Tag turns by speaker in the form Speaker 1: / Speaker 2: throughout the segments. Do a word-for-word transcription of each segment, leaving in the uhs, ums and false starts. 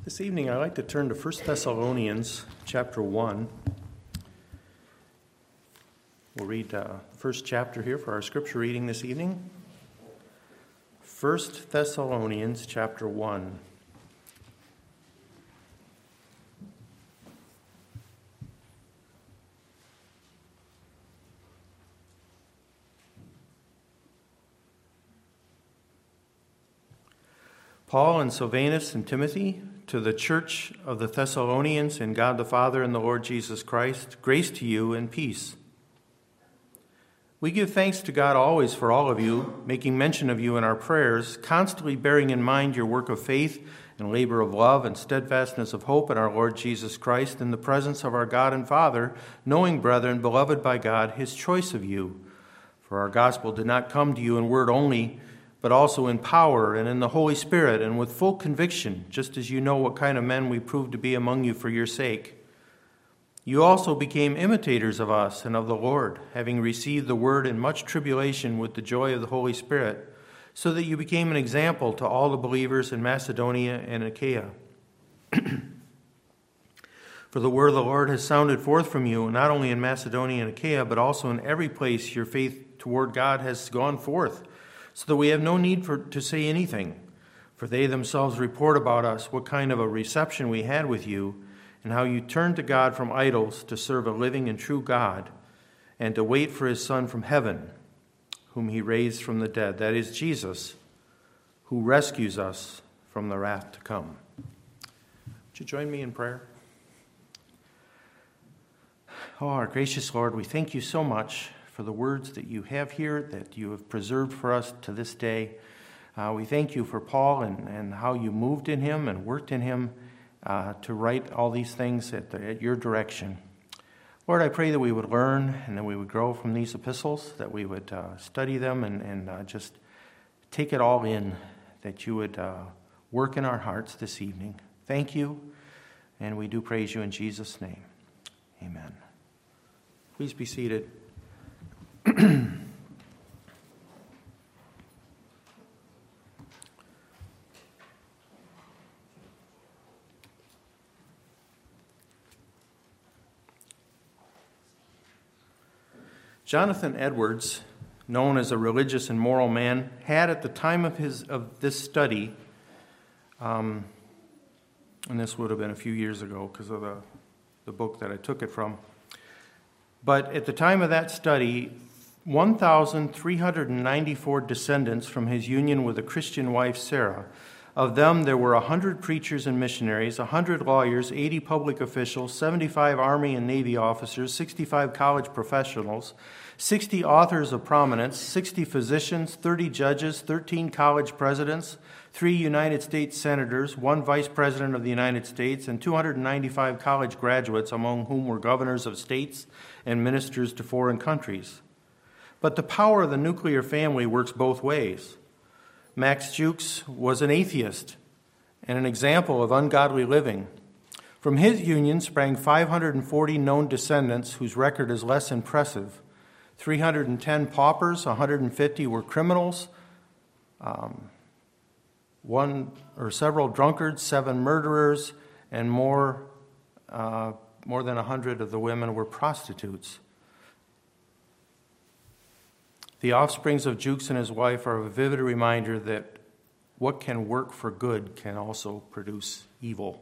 Speaker 1: This evening, I'd like to turn to First Thessalonians chapter one. We'll read the uh, first chapter here for our scripture reading this evening. First Thessalonians chapter one. Paul and Silvanus and Timothy, to the church of the Thessalonians in God the Father and the Lord Jesus Christ, grace to you and peace. We give thanks to God always for all of you, making mention of you in our prayers, constantly bearing in mind your work of faith and labor of love and steadfastness of hope in our Lord Jesus Christ in the presence of our God and Father, knowing, brethren, beloved by God, his choice of you. For our gospel did not come to you in word only, but also in power and in the Holy Spirit and with full conviction, just as you know what kind of men we proved to be among you for your sake. You also became imitators of us and of the Lord, having received the word in much tribulation with the joy of the Holy Spirit, so that you became an example to all the believers in Macedonia and Achaia. For the word of the Lord has sounded forth from you, not only in Macedonia and Achaia, but also in every place your faith toward God has gone forth, so that we have no need for to say anything. For they themselves report about us what kind of a reception we had with you, and how you turned to God from idols to serve a living and true God, and to wait for his Son from heaven, whom he raised from the dead, that is Jesus, who rescues us from the wrath to come. Would you join me in prayer? Oh, our gracious Lord, we thank you so much for the words that you have here, that you have preserved for us to this day. Uh, we thank you for Paul and, and how you moved in him and worked in him uh, to write all these things at, the, at your direction. Lord, I pray that we would learn and that we would grow from these epistles, that we would uh, study them and, and uh, just take it all in, that you would uh, work in our hearts this evening. Thank you, and we do praise you in Jesus' name. Amen. Please be seated. Jonathan Edwards, known as a religious and moral man, had at the time of his of this study, um, and this would have been a few years ago because of the, the book that I took it from, but at the time of that study, one thousand three hundred ninety-four descendants from his union with a Christian wife, Sarah. Of them, there were one hundred preachers and missionaries, one hundred lawyers, eighty public officials, seventy-five Army and Navy officers, sixty-five college professionals, sixty authors of prominence, sixty physicians, thirty judges, thirteen college presidents, three United States senators, one vice president of the United States, and two hundred ninety-five college graduates, among whom were governors of states and ministers to foreign countries. But the power of the nuclear family works both ways. Max Jukes was an atheist and an example of ungodly living. From his union sprang five hundred forty known descendants whose record is less impressive. three hundred ten paupers, one hundred fifty were criminals, um, one or several drunkards, seven murderers, and more, uh, more than one hundred of the women were prostitutes. The offsprings of Jukes and his wife are a vivid reminder that what can work for good can also produce evil.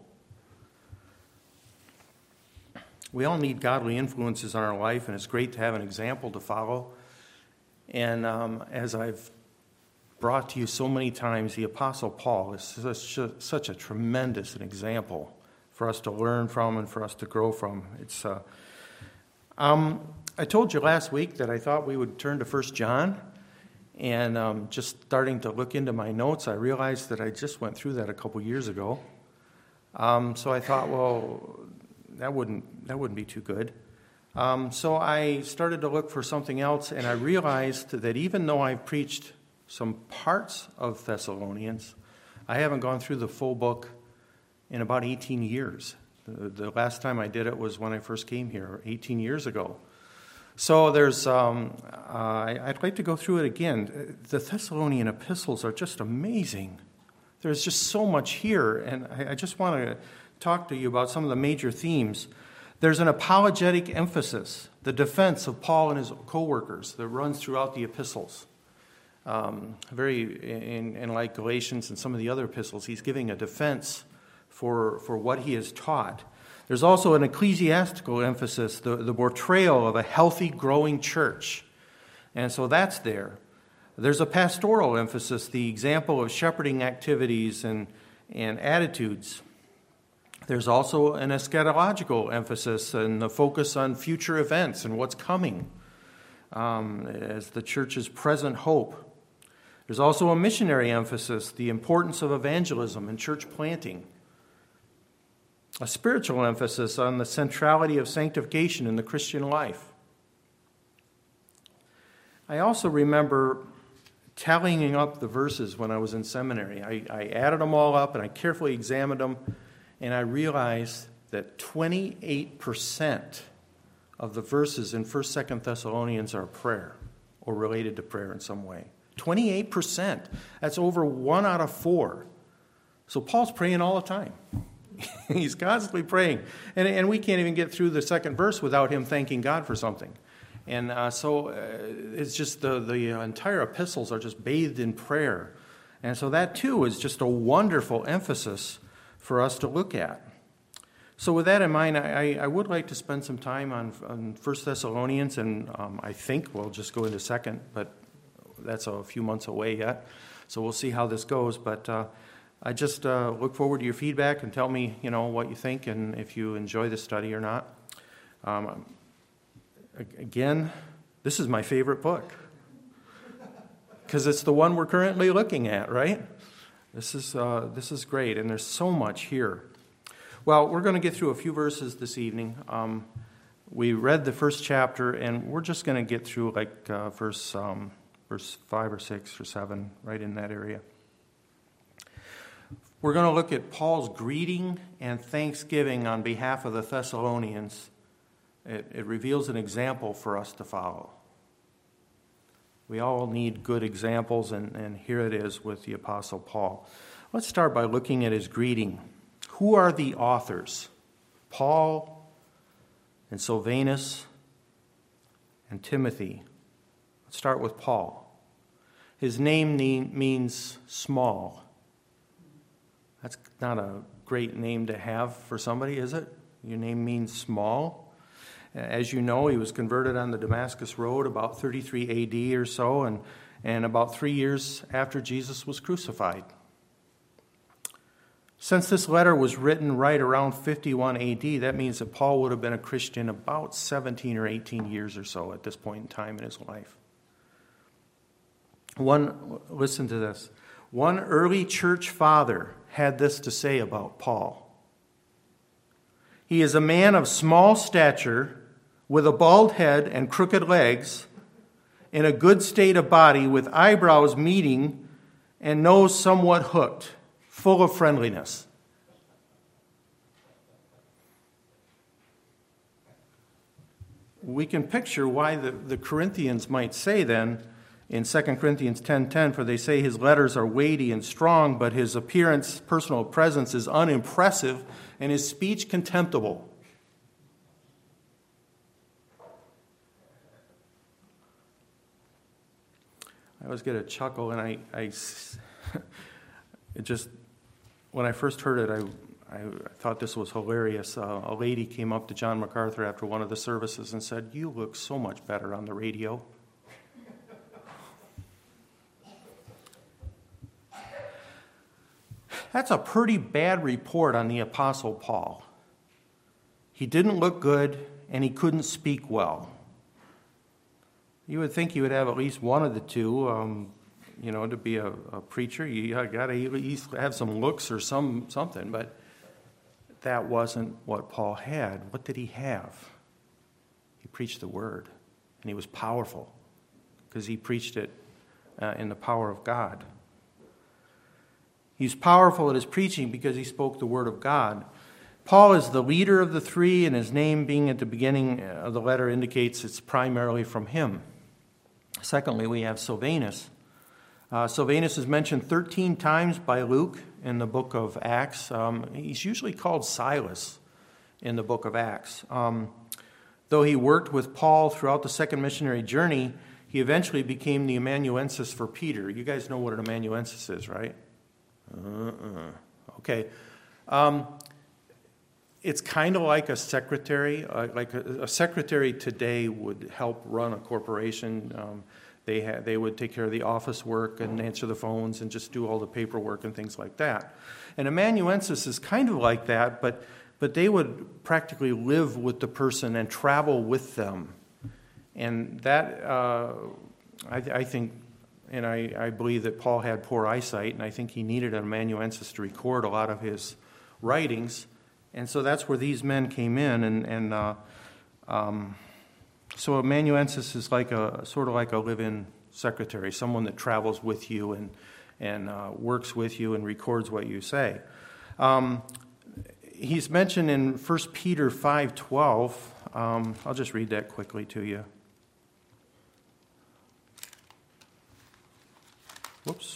Speaker 1: We all need godly influences in our life, and it's great to have an example to follow. And um, as I've brought to you so many times, the Apostle Paul is such a, such a tremendous example for us to learn from and for us to grow from. It's uh, um. I told you last week that I thought we would turn to First John, and um, just starting to look into my notes, I realized that I just went through that a couple years ago. Um, so I thought, well, that wouldn't that wouldn't be too good. Um, so I started to look for something else, and I realized that even though I've preached some parts of Thessalonians, I haven't gone through the full book in about eighteen years. The, the last time I did it was when I first came here, eighteen years ago. So there's, um, uh, I'd like to go through it again. The Thessalonian epistles are just amazing. There's just so much here, and I, I just want to talk to you about some of the major themes. There's an apologetic emphasis, the defense of Paul and his co-workers that runs throughout the epistles. Um, very, in, in like Galatians and some of the other epistles, he's giving a defense for, for what he has taught. There's also an ecclesiastical emphasis, the, the portrayal of a healthy, growing church. And so that's there. There's a pastoral emphasis, the example of shepherding activities and, and attitudes. There's also an eschatological emphasis and the focus on future events and what's coming um, as the church's present hope. There's also a missionary emphasis, the importance of evangelism and church planting. A spiritual emphasis on the centrality of sanctification in the Christian life. I also remember tallying up the verses when I was in seminary. I, I added them all up and I carefully examined them, and I realized that twenty-eight percent of the verses in First, Second Thessalonians are prayer or related to prayer in some way. twenty-eight percent. That's over one out of four. So Paul's praying all the time. He's constantly praying. And, and we can't even get through the second verse without him thanking God for something. And uh, so uh, it's just the, the entire epistles are just bathed in prayer. And so that, too, is just a wonderful emphasis for us to look at. So with that in mind, I, I would like to spend some time on, on First Thessalonians, and um, I think we'll just go into Second, but that's a few months away yet. So we'll see how this goes. But uh, I just uh, look forward to your feedback and tell me, you know, what you think and if you enjoy the study or not. Um, again, this is my favorite book because it's the one we're currently looking at, right? This is uh, this is great, and there's so much here. Well, we're going to get through a few verses this evening. Um, we read the first chapter, and we're just going to get through like uh, verse um, verse five or six or seven, right in that area. We're going to look at Paul's greeting and thanksgiving on behalf of the Thessalonians. It, it reveals an example for us to follow. We all need good examples, and, and here it is with the Apostle Paul. Let's start by looking at his greeting. Who are the authors? Paul and Silvanus and Timothy. Let's start with Paul. His name means small. That's not a great name to have for somebody, is it? Your name means small. As you know, he was converted on the Damascus Road about thirty-three A D or so, and, and about three years after Jesus was crucified. Since this letter was written right around fifty-one A D, that means that Paul would have been a Christian about seventeen or eighteen years or so at this point in time in his life. One, listen to this. One early church father had this to say about Paul. He is a man of small stature, with a bald head and crooked legs, in a good state of body, with eyebrows meeting and nose somewhat hooked, full of friendliness. We can picture why the, the Corinthians might say then, in Second Corinthians ten ten, for they say his letters are weighty and strong, but his appearance, personal presence is unimpressive, and his speech contemptible. I always get a chuckle, and I, I it just, when I first heard it, I, I thought this was hilarious. Uh, a lady came up to John MacArthur after one of the services and said, "You look so much better on the radio." That's a pretty bad report on the Apostle Paul. He didn't look good, and he couldn't speak well. You would think you would have at least one of the two. Um, you know, to be a, a preacher, you got to at least have some looks or some something. But that wasn't what Paul had. What did he have? He preached the word, and he was powerful because he preached it uh, in the power of God. He's powerful at his preaching because he spoke the word of God. Paul is the leader of the three, and his name being at the beginning of the letter indicates it's primarily from him. Secondly, we have Silvanus. Uh, Silvanus is mentioned thirteen times by Luke in the book of Acts. Um, he's usually called Silas in the book of Acts. Um, though he worked with Paul throughout the second missionary journey, he eventually became the amanuensis for Peter. You guys know what an amanuensis is, right? Uh-uh. Okay. Um, it's kind of like a secretary. Uh, like a, a secretary today would help run a corporation. Um, they ha- they would take care of the office work and answer the phones and just do all the paperwork and things like that. And amanuensis is kind of like that, but but they would practically live with the person and travel with them. And that, uh, I, I think, and I, I believe that Paul had poor eyesight, and I think he needed an amanuensis to record a lot of his writings. And so that's where these men came in. And, and uh, um, so amanuensis is like a sort of like a live-in secretary, someone that travels with you and, and uh, works with you and records what you say. Um, he's mentioned in First Peter five twelve. Um, I'll just read that quickly to you. Whoops.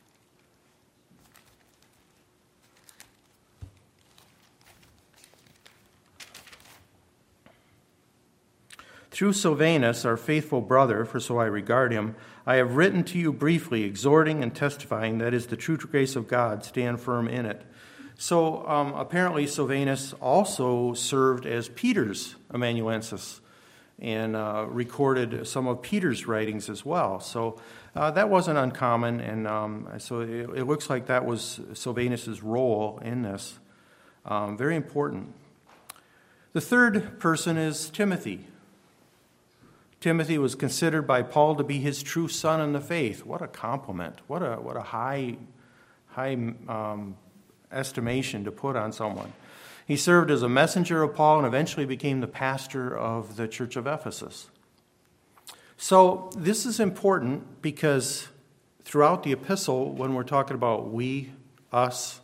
Speaker 1: Through Silvanus, our faithful brother, for so I regard him, I have written to you briefly, exhorting and testifying that is the true grace of God. Stand firm in it. So um, apparently Silvanus also served as Peter's amanuensis and uh, recorded some of Peter's writings as well. So uh, that wasn't uncommon, and um, so it, it looks like that was Silvanus' role in this. Um, very important. The third person is Timothy. Timothy was considered by Paul to be his true son in the faith. What a compliment! What a what a high high um, estimation to put on someone. He served as a messenger of Paul and eventually became the pastor of the church of Ephesus. So this is important because throughout the epistle, when we're talking about we, us,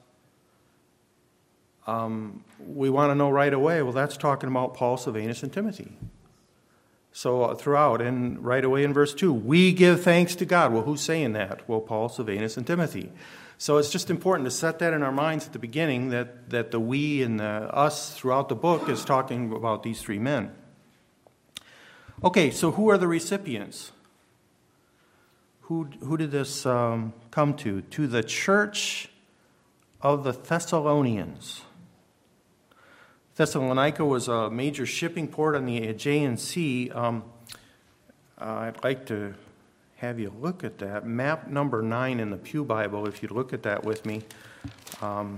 Speaker 1: um, we want to know right away, well, that's talking about Paul, Silvanus, and Timothy. So uh, throughout, and right away in verse two, we give thanks to God. Well, who's saying that? Well, Paul, Silvanus, and Timothy. So it's just important to set that in our minds at the beginning, that, that the we and the us throughout the book is talking about these three men. Okay, so who are the recipients? Who, who did this um, come to? To the church of the Thessalonians. Thessalonica was a major shipping port on the Aegean Sea. Um, uh, I'd like to have you look at that. Map number nine in the Pew Bible, if you'd look at that with me. Um,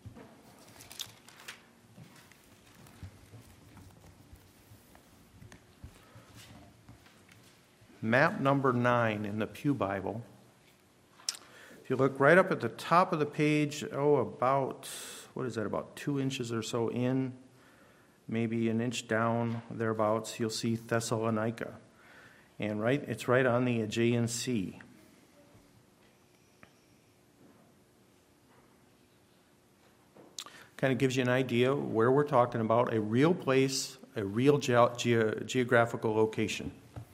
Speaker 1: map number nine in the Pew Bible. If you look right up at the top of the page, oh, about, what is that, about two inches or so in, maybe an inch down, thereabouts, you'll see Thessalonica. And right, it's right on the Aegean Sea. Kind of gives you an idea where we're talking about, a real place, a real ge- ge- geographical location.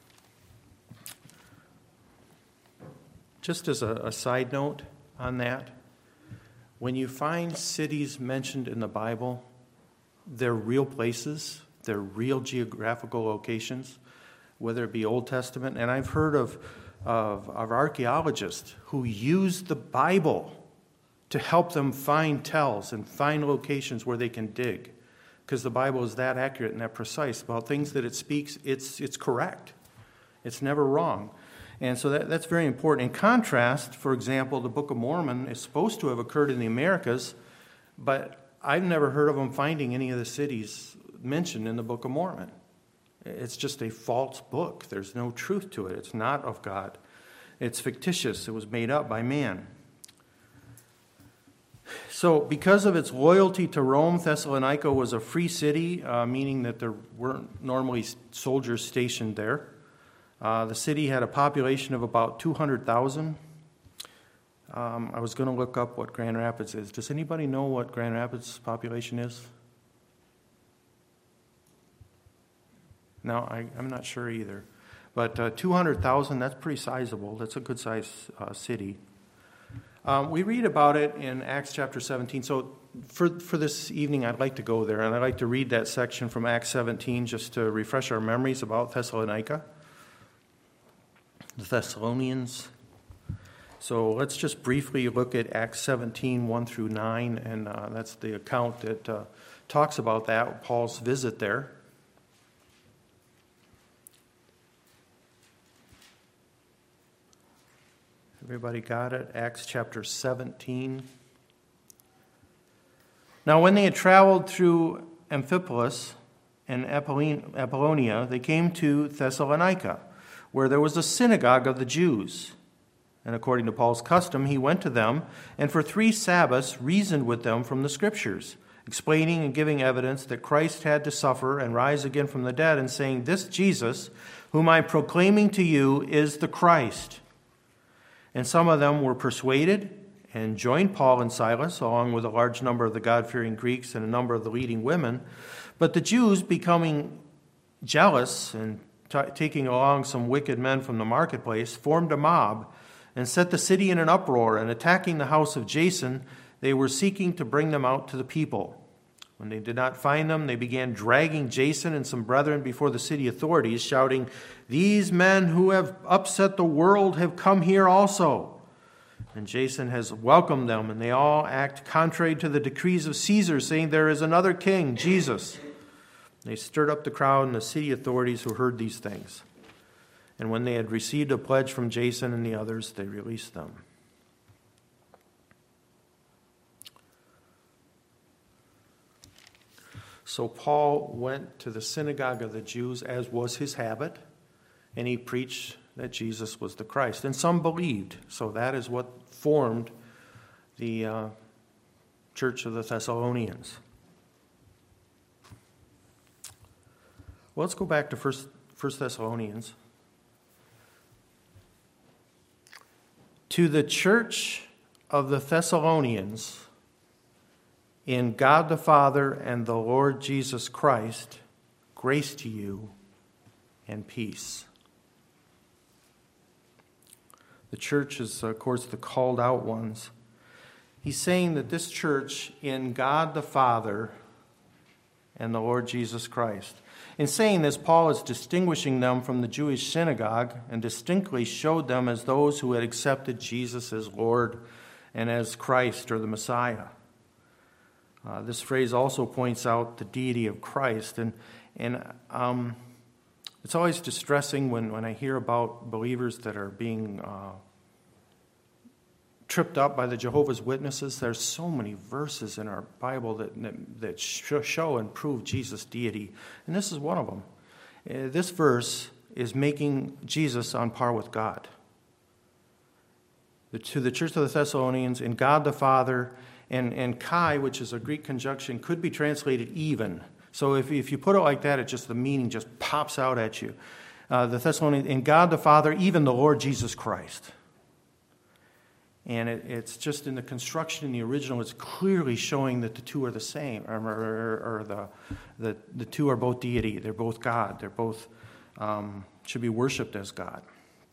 Speaker 1: Just as a, a side note on that, when you find cities mentioned in the Bible, they're real places, they're real geographical locations, whether it be Old Testament. And I've heard of, of, of archaeologists who use the Bible to help them find tells and find locations where they can dig, because the Bible is that accurate and that precise about things that it speaks. It's, it's correct. It's never wrong. And so that, that's very important. In contrast, for example, the Book of Mormon is supposed to have occurred in the Americas, but I've never heard of them finding any of the cities mentioned in the Book of Mormon. It's just a false book. There's no truth to it. It's not of God. It's fictitious. It was made up by man. So because of its loyalty to Rome, Thessalonica was a free city, uh, meaning that there weren't normally soldiers stationed there. Uh, the city had a population of about two hundred thousand. Um, I was going to look up what Grand Rapids is. Does anybody know what Grand Rapids' population is? No, I, I'm not sure either. But uh, two hundred thousand, that's pretty sizable. That's a good-sized uh, city. Um, we read about it in Acts chapter seventeen. So for, for this evening, I'd like to go there, and I'd like to read that section from Acts seventeen just to refresh our memories about Thessalonica, the Thessalonians. So let's just briefly look at Acts seventeen, one through nine, and uh, that's the account that uh, talks about that, Paul's visit there. Everybody got it? Acts chapter seventeen. Now when they had traveled through Amphipolis and Apollonia, they came to Thessalonica, where there was a synagogue of the Jews. And according to Paul's custom, he went to them, and for three Sabbaths reasoned with them from the Scriptures, explaining and giving evidence that Christ had to suffer and rise again from the dead, and saying, "This Jesus, whom I am proclaiming to you, is the Christ." And some of them were persuaded and joined Paul and Silas, along with a large number of the God-fearing Greeks and a number of the leading women. But the Jews, becoming jealous and t- taking along some wicked men from the marketplace, formed a mob and set the city in an uproar, and attacking the house of Jason, they were seeking to bring them out to the people. When they did not find them, they began dragging Jason and some brethren before the city authorities, shouting, "These men who have upset the world have come here also." And Jason has welcomed them, and they all act contrary to the decrees of Caesar, saying, "There is another king, Jesus." They stirred up the crowd and the city authorities who heard these things. And when they had received a pledge from Jason and the others, they released them. So Paul went to the synagogue of the Jews, as was his habit, and he preached that Jesus was the Christ. And some believed. So that is what formed the uh, church of the Thessalonians. Well, let's go back to First, First Thessalonians. To the church of the Thessalonians, in God the Father and the Lord Jesus Christ, grace to you and peace. The church is, of course, the called out ones. He's saying that this church, in God the Father and the Lord Jesus Christ. In saying this, Paul is distinguishing them from the Jewish synagogue and distinctly showed them as those who had accepted Jesus as Lord and as Christ or the Messiah. Uh, this phrase also points out the deity of Christ. And, and um, it's always distressing when, when I hear about believers that are being uh, tripped up by the Jehovah's Witnesses. There's so many verses in our Bible that, that, that show and prove Jesus' deity. And this is one of them. Uh, this verse is making Jesus on par with God. The, to the church of the Thessalonians, in God the Father. And, and Kai, which is a Greek conjunction, could be translated even. So if, if you put it like that, it just the meaning just pops out at you. Uh, the Thessalonians, in God the Father, even the Lord Jesus Christ. And it, it's just in the construction in the original, it's clearly showing that the two are the same, or, or, or the, the the two are both deity. They're both God. They're both um, should be worshipped as God.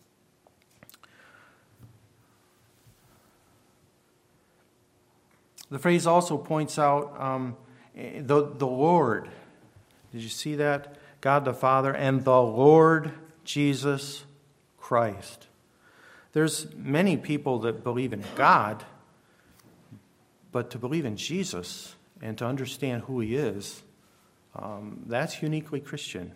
Speaker 1: The phrase also points out um, the, the Lord. Did you see that? God the Father and the Lord Jesus Christ. There's many people that believe in God, but to believe in Jesus and to understand who he is, um, that's uniquely Christian.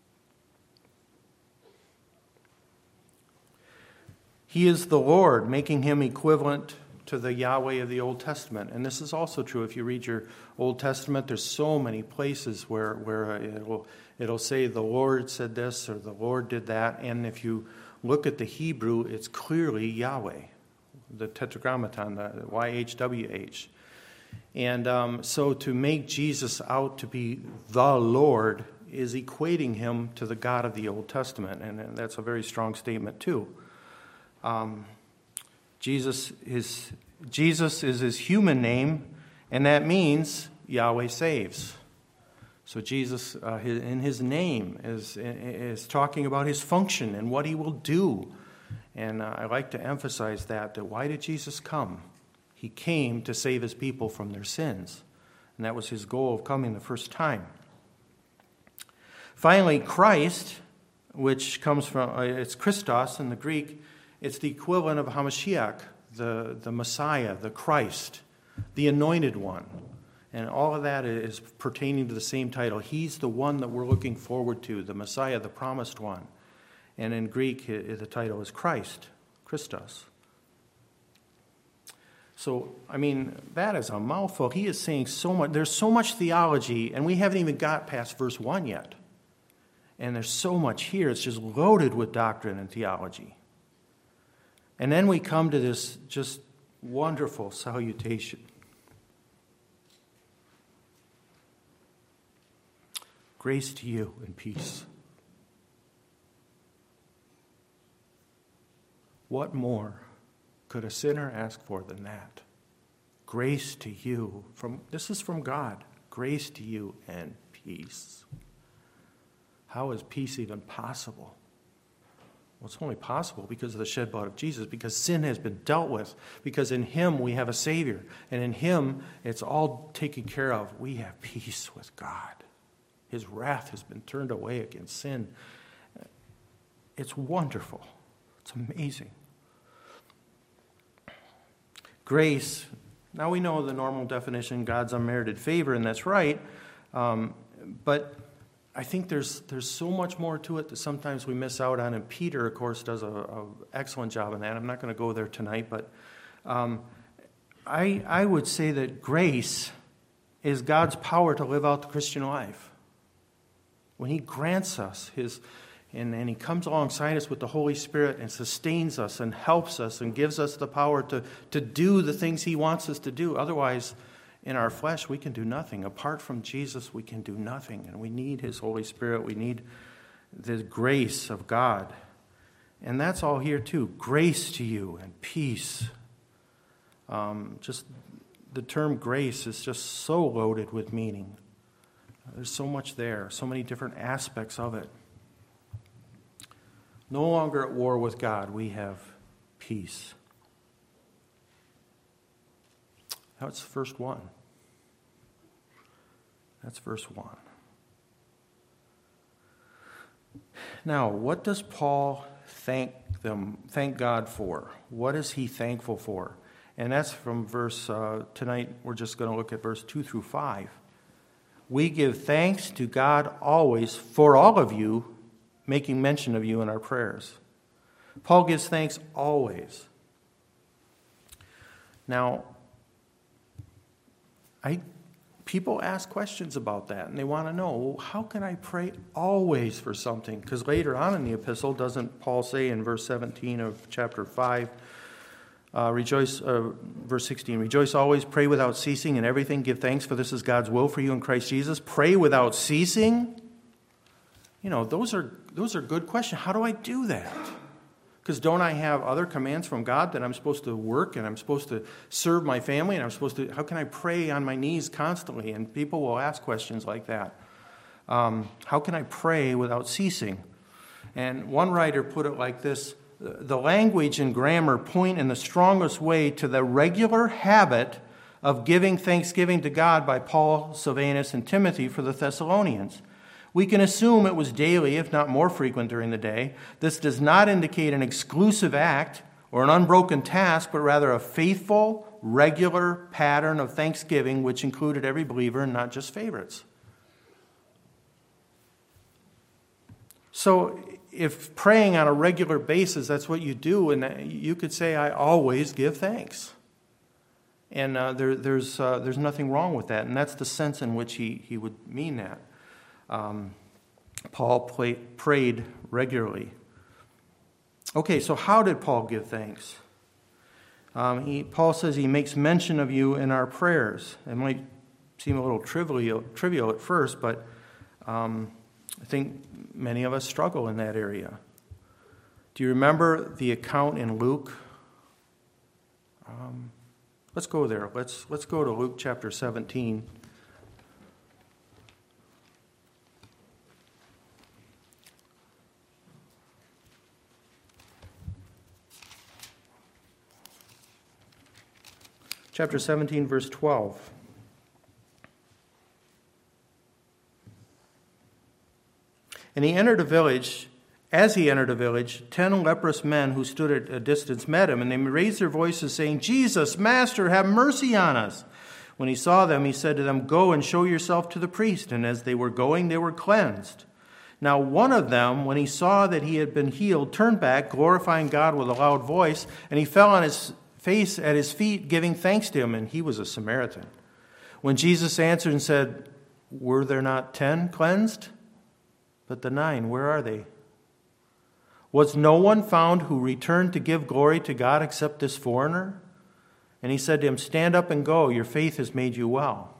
Speaker 1: He is the Lord, making him equivalent to the Yahweh of the Old Testament. And this is also true if you read your Old Testament. There's so many places where, where it'll, it'll say the Lord said this or the Lord did that. And if you look at the Hebrew, it's clearly Yahweh, the Tetragrammaton, the Y H W H. And um, so to make Jesus out to be the Lord is equating him to the God of the Old Testament. And that's a very strong statement too. Um, Jesus is Jesus is his human name, and that means Yahweh saves. So Jesus, uh, his, in his name, is is talking about his function and what he will do, And uh, I like to emphasize that, that why did Jesus come? He came to save his people from their sins. And that was his goal of coming the first time. Finally, Christ, which comes from, uh, it's Christos in the Greek, it's the equivalent of Hamashiach, the, the Messiah, the Christ, the anointed one. And all of that is pertaining to the same title. He's the one that we're looking forward to, the Messiah, the promised one. And in Greek, the title is Christ, Christos. So, I mean, that is a mouthful. He is saying so much. There's so much theology, and we haven't even got past verse one yet. And there's so much here. It's just loaded with doctrine and theology. And then we come to this just wonderful salutation. Grace to you and peace. What more could a sinner ask for than that? Grace to you. From this is from God. Grace to you and peace. How is peace even possible? Well, it's only possible because of the shed blood of Jesus, because sin has been dealt with, because in him we have a Savior, and in him it's all taken care of. We have peace with God. His wrath has been turned away against sin. It's wonderful. It's amazing. Grace, now we know the normal definition, God's unmerited favor, and that's right. Um, but I think there's there's so much more to it that sometimes we miss out on, and Peter, of course, does an excellent job in that. I'm not going to go there tonight, but um, I I would say that grace is God's power to live out the Christian life. When he grants us his, and, and he comes alongside us with the Holy Spirit and sustains us and helps us and gives us the power to, to do the things he wants us to do. Otherwise, in our flesh, we can do nothing. Apart from Jesus, we can do nothing. And we need his Holy Spirit. We need the grace of God. And that's all here too. Grace to you and peace. Um, just the term grace is just so loaded with meaning. There's so much there, so many different aspects of it. No longer at war with God, we have peace. That's verse one. That's verse one. Now, what does Paul thank them, thank God for? What is he thankful for? And that's from verse, uh, tonight we're just going to look at verse two through five. We give thanks to God always for all of you, making mention of you in our prayers. Paul gives thanks always. Now, I people ask questions about that, and they want to know, well, how can I pray always for something? Because later on in the epistle, doesn't Paul say in verse seventeen of chapter five, Uh, rejoice, uh, verse sixteen, rejoice always, pray without ceasing, in everything give thanks, for this is God's will for you in Christ Jesus. Pray without ceasing? You know, those are those are good questions. How do I do that? Because don't I have other commands from God that I'm supposed to work and I'm supposed to serve my family and I'm supposed to, how can I pray on my knees constantly? And people will ask questions like that. Um, how can I pray without ceasing? And one writer put it like this: the language and grammar point in the strongest way to the regular habit of giving thanksgiving to God by Paul, Silvanus, and Timothy for the Thessalonians. We can assume it was daily, if not more frequent during the day. This does not indicate an exclusive act or an unbroken task, but rather a faithful, regular pattern of thanksgiving which included every believer and not just favorites. So if praying on a regular basis, that's what you do, and you could say, I always give thanks. And uh, there, there's uh, there's nothing wrong with that, and that's the sense in which he, he would mean that. Um, Paul play, prayed regularly. Okay, so how did Paul give thanks? Um, he, Paul says he makes mention of you in our prayers. It might seem a little trivial, trivial at first, but um, I think many of us struggle in that area. Do you remember the account in Luke? Um, let's go there. Let's let's go to Luke chapter seventeen. chapter seventeen, verse twelve. And he entered a village. As he entered a village, ten leprous men who stood at a distance met him, and they raised their voices, saying, Jesus, Master, have mercy on us. When he saw them, he said to them, Go and show yourself to the priest. And as they were going, they were cleansed. Now one of them, when he saw that he had been healed, turned back, glorifying God with a loud voice, and he fell on his face at his feet, giving thanks to him, and he was a Samaritan. When Jesus answered and said, Were there not ten cleansed? But the nine, where are they? Was no one found who returned to give glory to God except this foreigner? And he said to him, Stand up and go, your faith has made you well.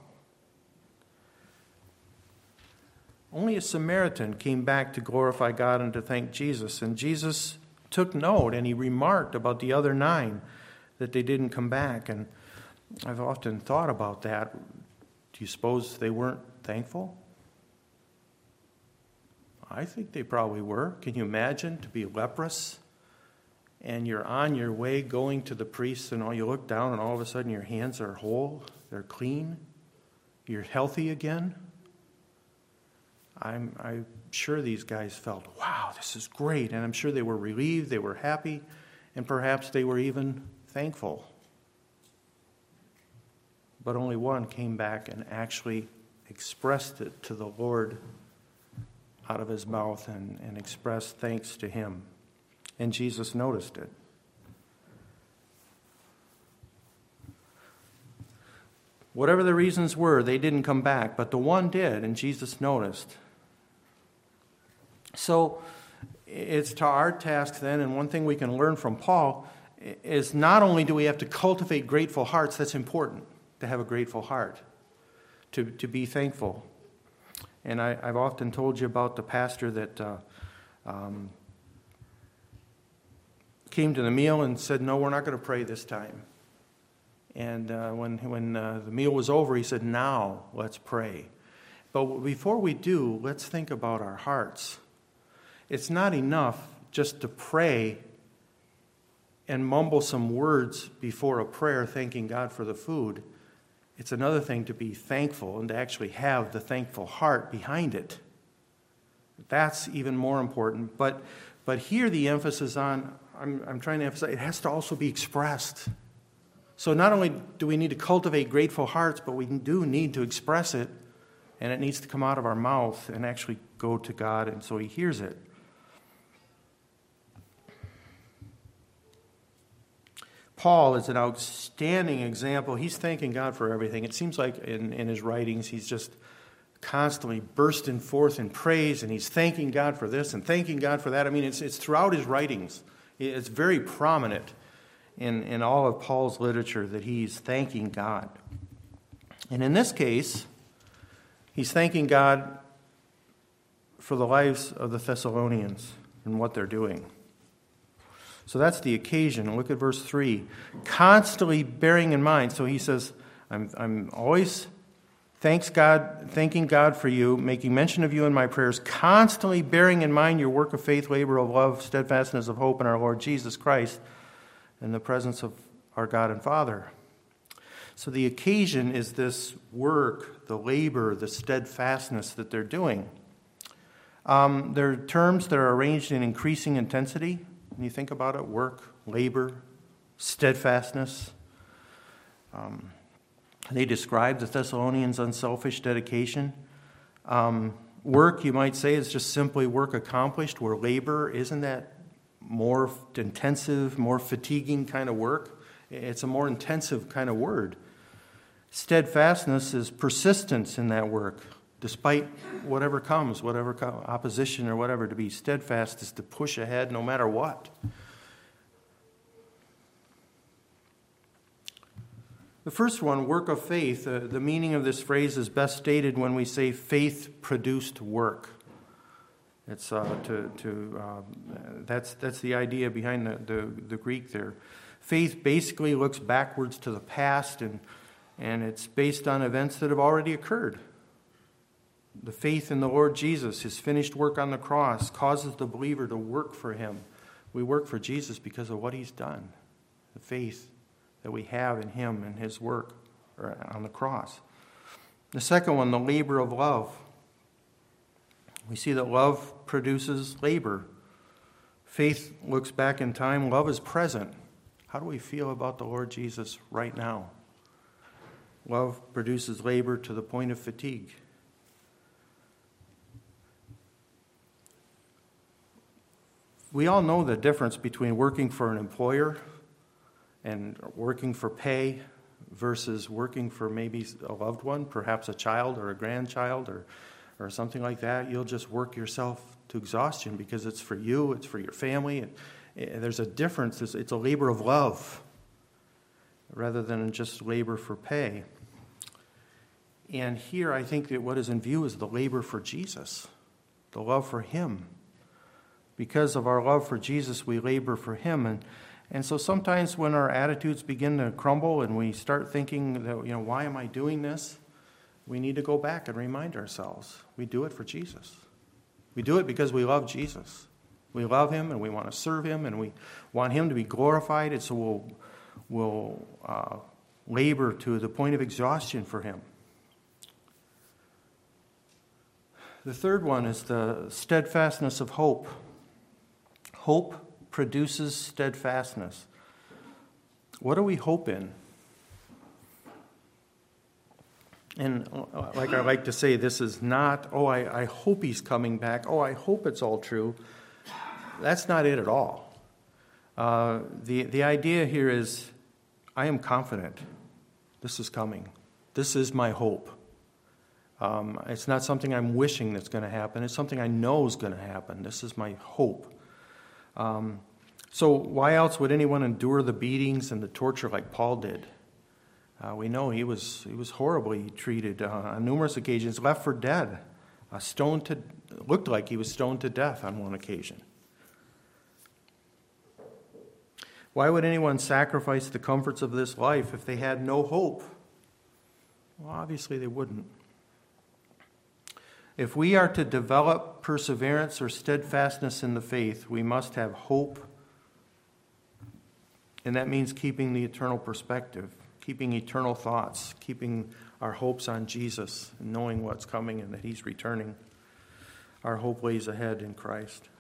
Speaker 1: Only a Samaritan came back to glorify God and to thank Jesus. And Jesus took note and he remarked about the other nine, that they didn't come back. And I've often thought about that. Do you suppose they weren't thankful? I think they probably were. Can you imagine to be leprous and you're on your way going to the priest and all you look down and all of a sudden your hands are whole, they're clean, you're healthy again? I'm, I'm sure these guys felt, wow, this is great. And I'm sure they were relieved, they were happy, and perhaps they were even thankful. But only one came back and actually expressed it to the Lord out of his mouth and, and expressed thanks to him. And Jesus noticed it. Whatever the reasons were, they didn't come back, but the one did, and Jesus noticed. So it's to our task then, and one thing we can learn from Paul is not only do we have to cultivate grateful hearts, that's important, to have a grateful heart, to, to be thankful. And I, I've often told you about the pastor that uh, um, came to the meal and said, no, we're not going to pray this time. And uh, when, when uh, the meal was over, he said, now let's pray. But before we do, let's think about our hearts. It's not enough just to pray and mumble some words before a prayer thanking God for the food. It's another thing to be thankful and to actually have the thankful heart behind it. That's even more important. But but here the emphasis on, I'm, I'm trying to emphasize, it has to also be expressed. So not only do we need to cultivate grateful hearts, but we do need to express it, and it needs to come out of our mouth and actually go to God, and so he hears it. Paul is an outstanding example. He's thanking God for everything. It seems like in, in his writings, he's just constantly bursting forth in praise, and he's thanking God for this and thanking God for that. I mean, it's it's throughout his writings. It's very prominent in, in all of Paul's literature that he's thanking God. And in this case, he's thanking God for the lives of the Thessalonians and what they're doing. So that's the occasion. Look at verse three. Constantly bearing in mind. So he says, I'm, I'm always thanks God, thanking God for you, making mention of you in my prayers, constantly bearing in mind your work of faith, labor of love, steadfastness of hope in our Lord Jesus Christ, in the presence of our God and Father. So the occasion is this work, the labor, the steadfastness that they're doing. Um, they're terms that are arranged in increasing intensity. When you think about it, work, labor, steadfastness. Um, they describe the Thessalonians' unselfish dedication. Um, work, you might say, is just simply work accomplished, where labor, isn't that more intensive, more fatiguing kind of work? It's a more intensive kind of word. Steadfastness is persistence in that work, despite whatever comes, whatever opposition or whatever. To be steadfast is to push ahead no matter what. The first one, work of faith, uh, the meaning of this phrase is best stated when we say faith produced work. It's uh, to to uh, that's that's the idea behind the, the the Greek there. Faith basically looks backwards to the past, and and it's based on events that have already occurred. The faith in the Lord Jesus, his finished work on the cross, causes the believer to work for him. We work for Jesus because of what he's done. The faith that we have in him and his work on the cross. The second one, the labor of love. We see that love produces labor. Faith looks back in time. Love is present. How do we feel about the Lord Jesus right now? Love produces labor to the point of fatigue. We all know the difference between working for an employer and working for pay versus working for maybe a loved one, perhaps a child or a grandchild or, or something like that. You'll just work yourself to exhaustion because it's for you, it's for your family. It, it, there's a difference. It's, it's a labor of love rather than just labor for pay. And here I think that what is in view is the labor for Jesus, the love for him. Because of our love for Jesus, we labor for him. And, and so sometimes when our attitudes begin to crumble and we start thinking that, you know, why am I doing this? We need to go back and remind ourselves. We do it for Jesus. We do it because we love Jesus. We love him and we want to serve him and we want him to be glorified. And so we'll, we'll uh, labor to the point of exhaustion for him. The third one is the steadfastness of hope. Hope produces steadfastness. What do we hope in? And like I like to say, this is not, oh, I, I hope he's coming back. Oh, I hope it's all true. That's not it at all. Uh, the, the idea here is, I am confident this is coming. This is my hope. Um, it's not something I'm wishing that's going to happen. It's something I know is going to happen. This is my hope. Um, so why else would anyone endure the beatings and the torture like Paul did? Uh, we know he was he was horribly treated uh, on numerous occasions, left for dead, uh, stoned to looked like he was stoned to death on one occasion. Why would anyone sacrifice the comforts of this life if they had no hope? Well, obviously they wouldn't. If we are to develop perseverance or steadfastness in the faith, we must have hope, and that means keeping the eternal perspective, keeping eternal thoughts, keeping our hopes on Jesus, and knowing what's coming and that he's returning. Our hope lays ahead in Christ.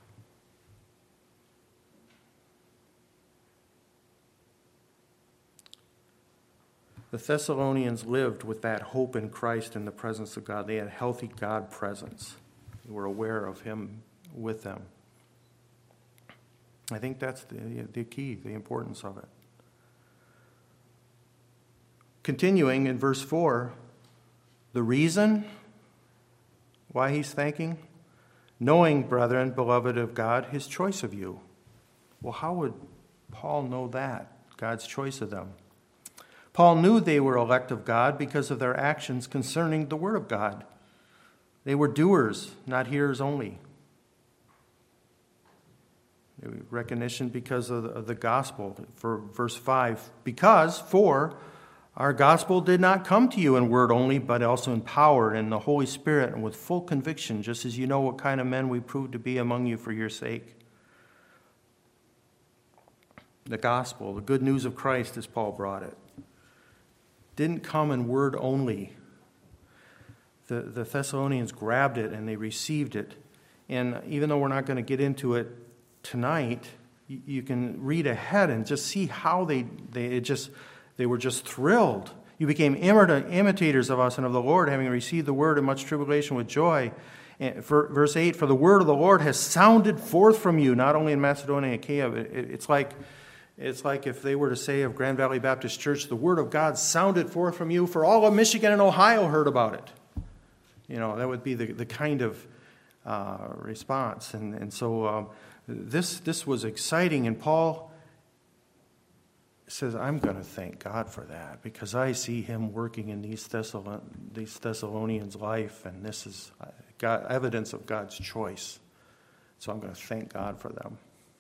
Speaker 1: The Thessalonians lived with that hope in Christ in the presence of God. They had a healthy God presence. They were aware of him with them. I think that's the, the key, the importance of it. Continuing in verse four, the reason why he's thanking, knowing, brethren, beloved of God, his choice of you. Well, how would Paul know that, God's choice of them? Paul knew they were elect of God because of their actions concerning the Word of God. They were doers, not hearers only. Recognition because of the, of the gospel. For verse five, because, for, our gospel did not come to you in word only, but also in power and in the Holy Spirit and with full conviction, just as you know what kind of men we proved to be among you for your sake. The gospel, the good news of Christ as Paul brought it, didn't come in word only. The, the Thessalonians grabbed it and they received it. And even though we're not going to get into it tonight, you, you can read ahead and just see how they they it just they were just thrilled. You became imita- imitators of us and of the Lord, having received the word in much tribulation with joy. And for, verse eight, for the word of the Lord has sounded forth from you, not only in Macedonia and Achaia. It, it, it's like It's like if they were to say of Grand Valley Baptist Church, the word of God sounded forth from you, for all of Michigan and Ohio heard about it. You know, that would be the, the kind of uh, response. And, and so um, this, this was exciting. And Paul says, I'm going to thank God for that because I see him working in these, Thessalon- these Thessalonians' life. And this is God, evidence of God's choice. So I'm going to thank God for them.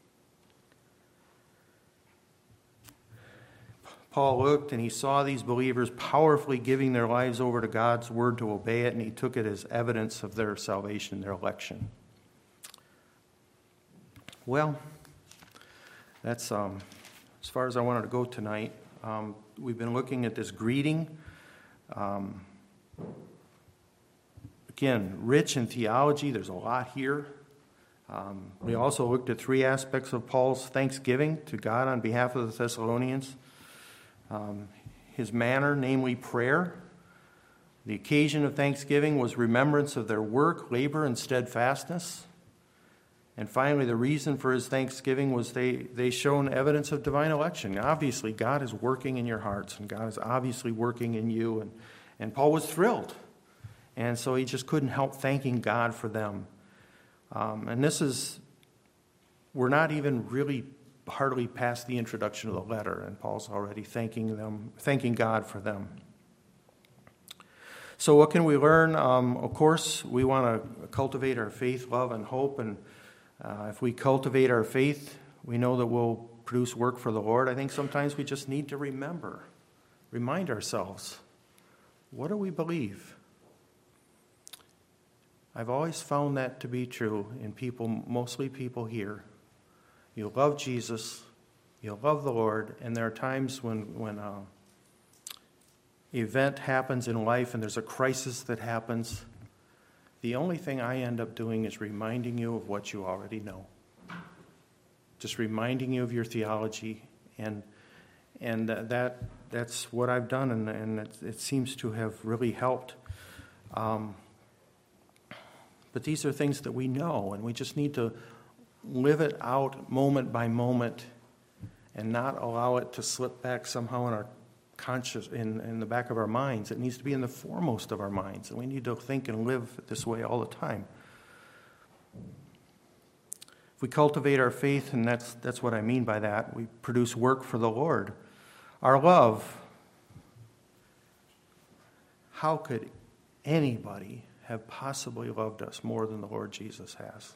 Speaker 1: Paul looked and he saw these believers powerfully giving their lives over to God's word to obey it, and he took it as evidence of their salvation, their election. Well, that's um, as far as I wanted to go tonight. Um, we've been looking at this greeting. Um, again, rich in theology. There's a lot here. Um, we also looked at three aspects of Paul's thanksgiving to God on behalf of the Thessalonians. Um, his manner, namely prayer. The occasion of thanksgiving was remembrance of their work, labor, and steadfastness. And finally, the reason for his thanksgiving was they, they shown evidence of divine election. Obviously, God is working in your hearts, and God is obviously working in you. And, and Paul was thrilled. And so he just couldn't help thanking God for them. Um, and this is, we're not even really hardly past the introduction of the letter, and Paul's already thanking them, thanking God for them. So what can we learn? Um, of course, we want to cultivate our faith, love, and hope. And uh, if we cultivate our faith, we know that we'll produce work for the Lord. I think sometimes we just need to remember, remind ourselves, what do we believe? I've always found that to be true in people, mostly people here. You love Jesus, you love the Lord, and there are times when when uh, event happens in life and there's a crisis that happens. The only thing I end up doing is reminding you of what you already know. Just reminding you of your theology, and and that that's what I've done, and, and it, it seems to have really helped. Um, but these are things that we know, and we just need to live it out moment by moment and not allow it to slip back somehow in our conscious, in, in the back of our minds. It needs to be in the foremost of our minds, and we need to think and live this way all the time. If we cultivate our faith, and that's that's what I mean by that, we produce work for the Lord. Our love, how could anybody have possibly loved us more than the Lord Jesus has?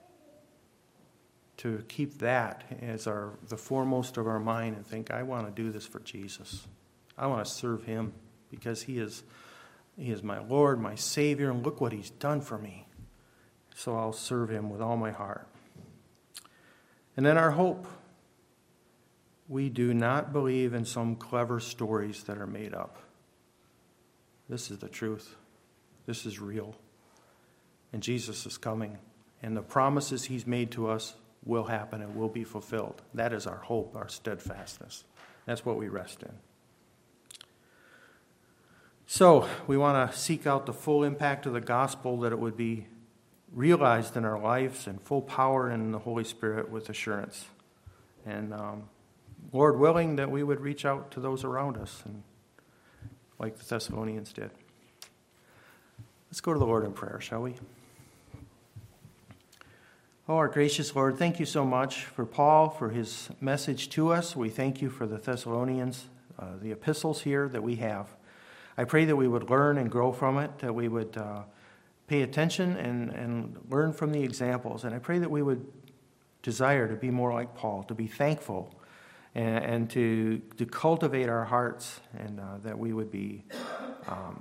Speaker 1: To keep that as our the foremost of our mind and think, I want to do this for Jesus. I want to serve him because he is he is my Lord, my Savior, and look what he's done for me. So I'll serve him with all my heart. And then our hope. We do not believe in some clever stories that are made up. This is the truth. This is real. And Jesus is coming. And the promises he's made to us will happen and will be fulfilled. That is our hope, our steadfastness. That's what we rest in. So we want to seek out the full impact of the gospel, that it would be realized in our lives in full power in the Holy Spirit with assurance. And um, Lord willing, that we would reach out to those around us, and like the Thessalonians did. Let's go to the Lord in prayer, shall we? Oh, our gracious Lord, thank you so much for Paul, for his message to us. We thank you for the Thessalonians, uh, the epistles here that we have. I pray that we would learn and grow from it, that we would uh, pay attention and, and learn from the examples. And I pray that we would desire to be more like Paul, to be thankful, and, and to, to cultivate our hearts, and uh, that we would be um,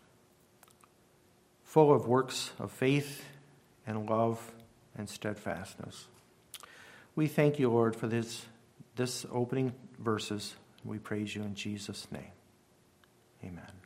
Speaker 1: full of works of faith and love and steadfastness. We thank you, Lord, for this, this opening verses. We praise you in Jesus' name. Amen.